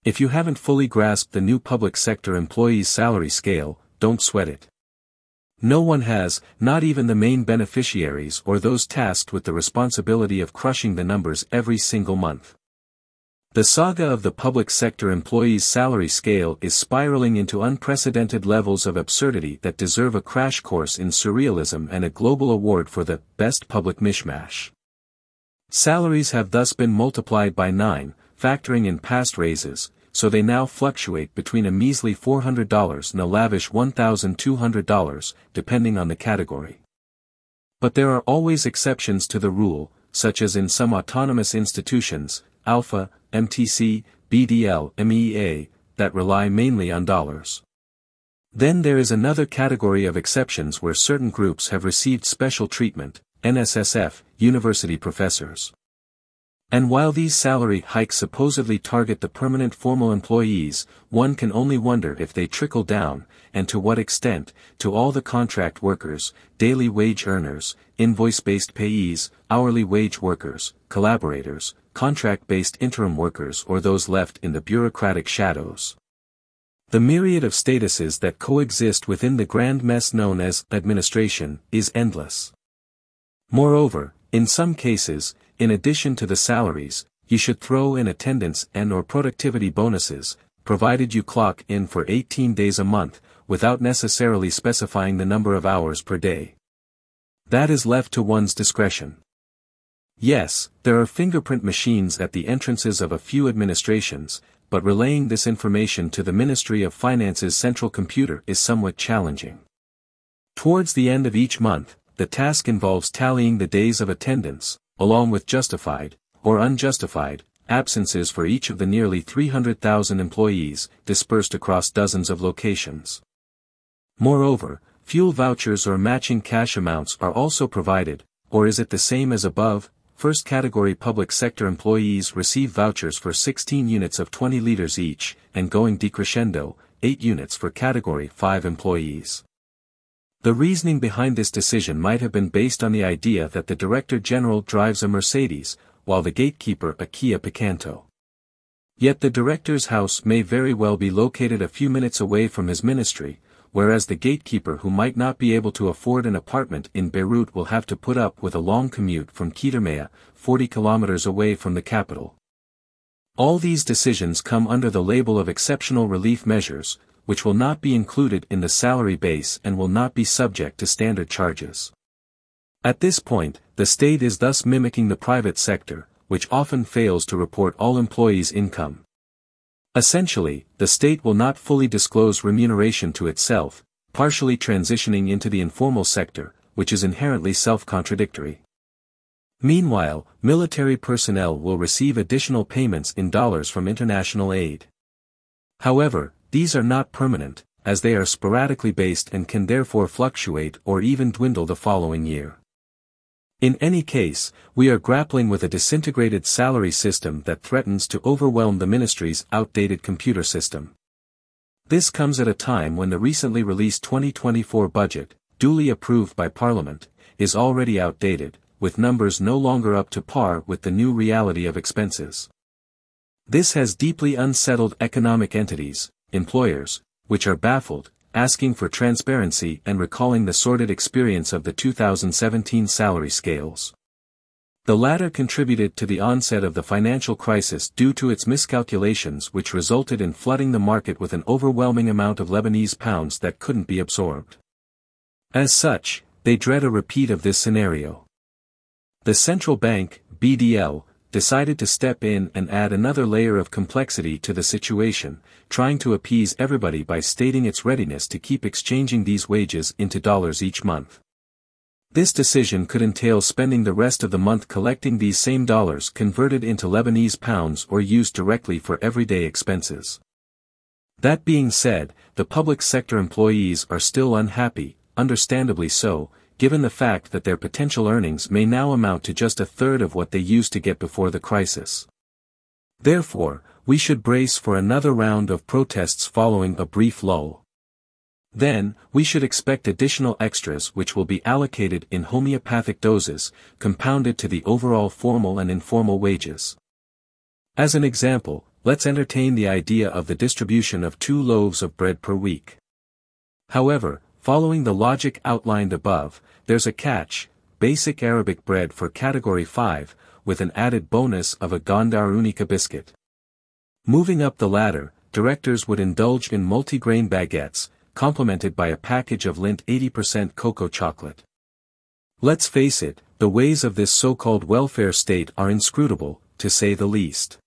If you haven't fully grasped the new public sector employees' salary scale, don't sweat it. No one has, not even the main beneficiaries or those tasked with the responsibility of crushing the numbers every single month. The saga of the public sector employees' salary scale is spiraling into unprecedented levels of absurdity that deserve a crash course in surrealism and a global award for the best public mishmash. Salaries have thus been multiplied by 9, factoring in past raises, so they now fluctuate between a measly $400 and a lavish $1,200, depending on the category. But there are always exceptions to the rule, such as in some autonomous institutions, Alpha, MTC, BDL, MEA, that rely mainly on dollars. Then there is another category of exceptions where certain groups have received special treatment, NSSF, university professors. And while these salary hikes supposedly target the permanent formal employees, one can only wonder if they trickle down, and to what extent, to all the contract workers, daily wage earners, invoice-based payees, hourly wage workers, collaborators, contract-based interim workers or those left in the bureaucratic shadows. The myriad of statuses that coexist within the grand mess known as administration is endless. Moreover, in some cases, in addition to the salaries, you should throw in attendance and/or productivity bonuses, provided you clock in for 18 days a month, without necessarily specifying the number of hours per day. That is left to one's discretion. Yes, there are fingerprint machines at the entrances of a few administrations, but relaying this information to the Ministry of Finance's central computer is somewhat challenging. Towards the end of each month, the task involves tallying the days of attendance, along with justified, or unjustified, absences for each of the nearly 300,000 employees, dispersed across dozens of locations. Moreover, fuel vouchers or matching cash amounts are also provided, or is it the same as above? First category public sector employees receive vouchers for 16 units of 20 liters each, and going decrescendo, 8 units for category 5 employees. The reasoning behind this decision might have been based on the idea that the Director General drives a Mercedes, while the gatekeeper a Kia Picanto. Yet the director's house may very well be located a few minutes away from his ministry, whereas the gatekeeper who might not be able to afford an apartment in Beirut will have to put up with a long commute from Kitermea, 40 kilometers away from the capital. All these decisions come under the label of exceptional relief measures, which will not be included in the salary base and will not be subject to standard charges. At this point, the state is thus mimicking the private sector, which often fails to report all employees' income. Essentially, the state will not fully disclose remuneration to itself, partially transitioning into the informal sector, which is inherently self-contradictory. Meanwhile, military personnel will receive additional payments in dollars from international aid. However, these are not permanent, as they are sporadically based and can therefore fluctuate or even dwindle the following year. In any case, we are grappling with a disintegrated salary system that threatens to overwhelm the ministry's outdated computer system. This comes at a time when the recently released 2024 budget, duly approved by Parliament, is already outdated, with numbers no longer up to par with the new reality of expenses. This has deeply unsettled economic entities, employers, which are baffled, asking for transparency and recalling the sordid experience of the 2017 salary scales. The latter contributed to the onset of the financial crisis due to its miscalculations which resulted in flooding the market with an overwhelming amount of Lebanese pounds that couldn't be absorbed. As such, they dread a repeat of this scenario. The central bank, BDL, decided to step in and add another layer of complexity to the situation, trying to appease everybody by stating its readiness to keep exchanging these wages into dollars each month. This decision could entail spending the rest of the month collecting these same dollars converted into Lebanese pounds or used directly for everyday expenses. That being said, the public sector employees are still unhappy, understandably so, given the fact that their potential earnings may now amount to just a third of what they used to get before the crisis. Therefore, we should brace for another round of protests following a brief lull. Then, we should expect additional extras which will be allocated in homeopathic doses, compounded to the overall formal and informal wages. As an example, let's entertain the idea of the distribution of 2 loaves of bread per week. However, following the logic outlined above, there's a catch: basic Arabic bread for Category 5, with an added bonus of a Gondar Unica biscuit. Moving up the ladder, directors would indulge in multi-grain baguettes, complemented by a package of Lindt 80% cocoa chocolate. Let's face it, the ways of this so-called welfare state are inscrutable, to say the least.